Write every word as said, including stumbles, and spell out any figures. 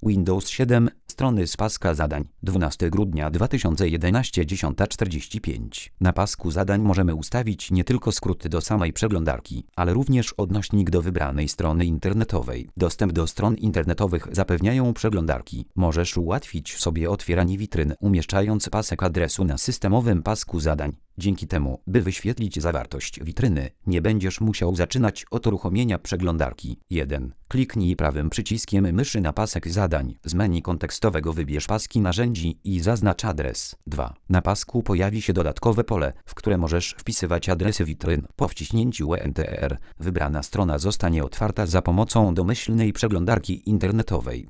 Windows siedem, strony z paska zadań, dwunastego grudnia dwa tysiące jedenastego, dziesiąta czterdzieści pięć. Na pasku zadań możemy ustawić nie tylko skróty do samej przeglądarki, ale również odnośnik do wybranej strony internetowej. Dostęp do stron internetowych zapewniają przeglądarki. Możesz ułatwić sobie otwieranie witryn, umieszczając pasek adresu na systemowym pasku zadań. Dzięki temu, by wyświetlić zawartość witryny, nie będziesz musiał zaczynać od uruchomienia przeglądarki. jeden. Kliknij prawym przyciskiem myszy na pasek zadań. Z menu kontekstowego wybierz paski narzędzi i zaznacz adres. dwa. Na pasku pojawi się dodatkowe pole, w które możesz wpisywać adresy witryn. Po wciśnięciu Enter wybrana strona zostanie otwarta za pomocą domyślnej przeglądarki internetowej.